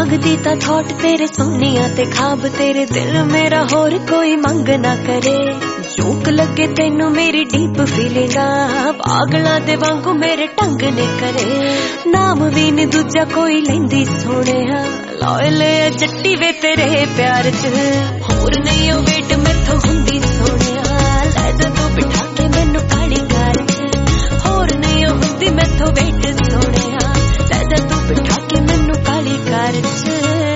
जागती ता थॉट तेरे सोनिया ते ख्वाब तेरे दिल मेरा होर कोई मंग ना करे। झूक लगे तेनू मेरी डीप फीलिंगा पागला दे वांगू मेरे टंग ने करे। नाम भी नी दूजा कोई लेंदी सोनिया लॉयल जट्टी वे तेरे प्यार च। होर नहीं ओ वेट मैथों हुंदी सोनिया लै जा तू बिठा के मैनू काली कार च। होर नहीं ओ हुंदी मैथों वेट सोनिया लै जा तू बिठा के मैनू काली कार च।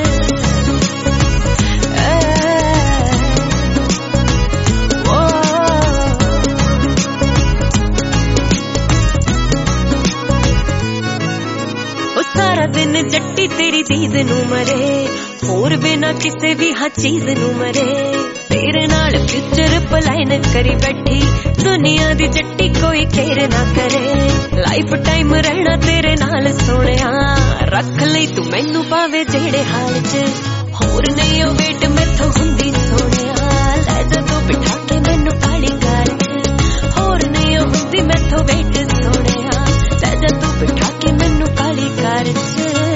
सारा दिन जट्टी तेरी दीद नू मरे होर बिना किसे भी हाँ चीज नू मरे। तेरे नाल फ्यूचर प्लान करी बैठी दुनिया दी जट्टी कोई केयर ना करे। लाइफ टाइम रहना तेरे नाल सोनिया रख लई तू मैनू पावे जेड़े हाल च। होर नहीं ओ वेट मैथों हुंदी सोनिया लै जा तू बिठा के मैनू काली कार च। होर नहीं ओ हुंदी मैथों वेट सोनिया लै जा तू बिठा के मैनू काली कार च।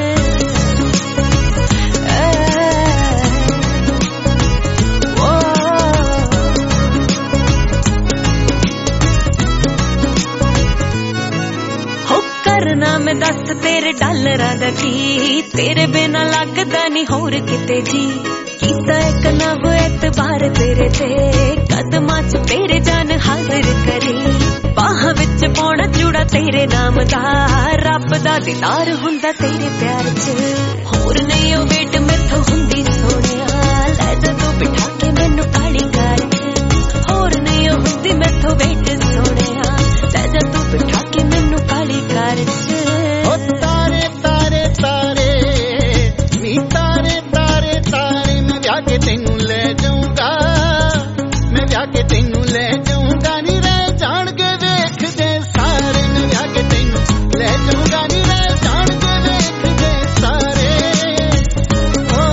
करना मैं दस तेरे डालरां दा की तेरे बिना लगदा नहीं होर किते जी। कीता इक ना हो एतबार तेरे ते कदमां च तेरे जान हाजिर करी। बाहां विच पौना जूड़ा तेरे नाम दा रब दा दीदार हुंदा तेरे प्यार च। होर नहीं ओ वेट मैथों हुंदी सोनिया लै जा तू बिठा के मैनू काली कार च। होर नहीं ओ हुंदी मैथों वेट सोनिया लै जा तू बिठा के मैनू काली कार च। तारे तारे तारे नी तारे तारे तारे मैं ब्याह के तेनू ले जाऊंगा। मैं ब्याह के तेनू ले जाऊंगा नी रह जान के वेख दे सारे। मैं ब्याह के तेनू ले जाऊंगा नी रह जान के वेख दे सारे। ओ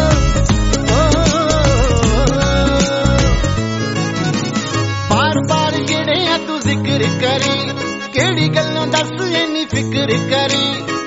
बार बार जेड़े तू जिक्र करी केड़ी गल्लों दस इन्नी फिक्र करी।